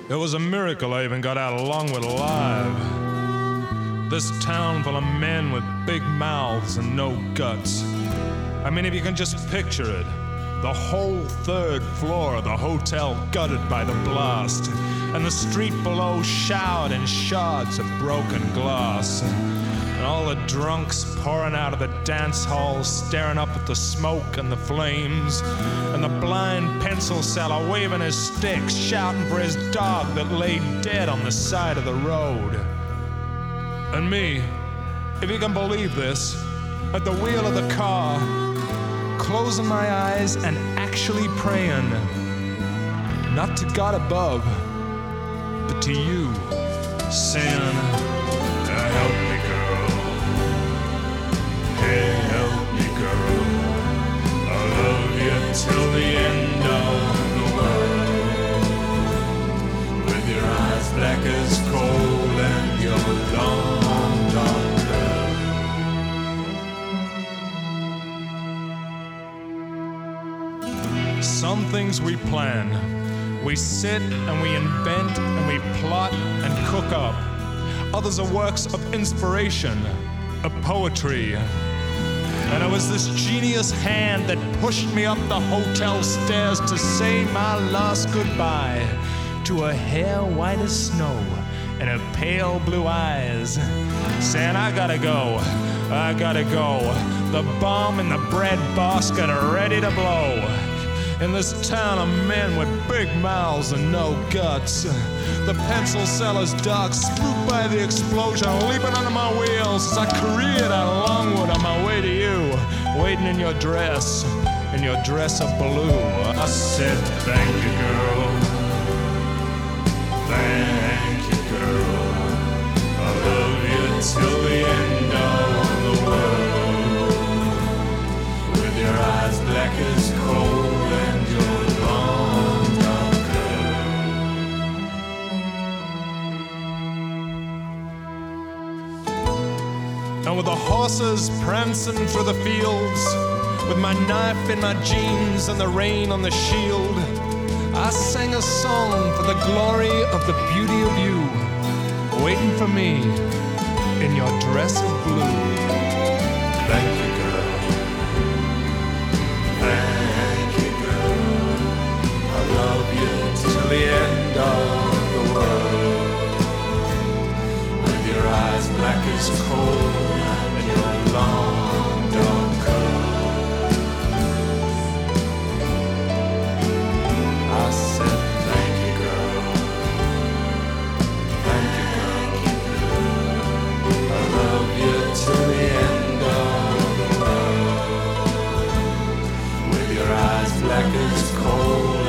It was a miracle I even got out of Longwood alive. This town full of men with big mouths and no guts. I mean, if you can just picture it, the whole third floor of the hotel gutted by the blast, and the street below showered in shards of broken glass. And all the drunks pouring out of the dance hall, staring up at the smoke and the flames, and the blind pencil seller waving his stick, shouting for his dog that lay dead on the side of the road. And me, if you can believe this, at the wheel of the car, closing my eyes and actually praying, not to God above, but to you, saying, help me, girl. Hey, help me, girl. I'll love you till the end of the world. With your eyes black as coal and your long dark curl. Some things we plan. We sit and we invent and we plot and cook up. Others are works of inspiration, of poetry. And it was this genius hand that pushed me up the hotel stairs to say my last goodbye to her hair white as snow and her pale blue eyes, saying, I gotta go. The bomb in the bread basket are ready to blow. In this town of men with big mouths and no guts, the pencil seller's dog swooped by the explosion, leaping under my wheels as I careered out of Longwood on my way to you, waiting in your dress of blue. I said, thank you, girl. Thank you, girl. I love you till the end of the world. With your eyes black as coal. And with the horses prancing through the fields, with my knife in my jeans and the rain on the shield, I sang a song for the glory of the beauty of you, waiting for me in your dress of blue. Thank you, girl. Thank you, girl. I love you till the end of the world. With your eyes black as coal, your long dark curl. I said, thank you, girl. Thank you, girl. I love you till the end of the world. With your eyes black as coal